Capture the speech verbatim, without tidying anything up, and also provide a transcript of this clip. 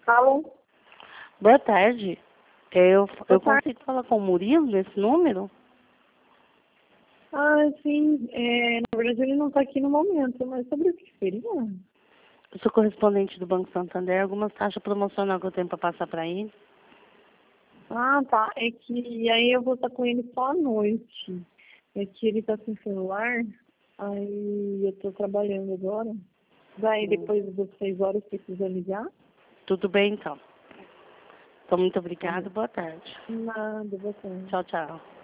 Alô? Boa tarde. Eu, eu Boa tarde. consigo falar com o Murilo nesse número? Ah, sim. É, na verdade, ele não está aqui no momento, mas sobre o que seria? Eu sou correspondente do Banco Santander. Algumas taxas promocionais que eu tenho para passar para ele. Ah, tá. É que aí eu vou estar com ele só à noite. É que ele está sem celular, aí eu estou trabalhando agora. Daí, Hum. depois das seis horas, precisa ligar? Tudo bem, então. Então, muito Tá obrigada. bom. Boa tarde. Nada, boa tarde. Tchau, tchau.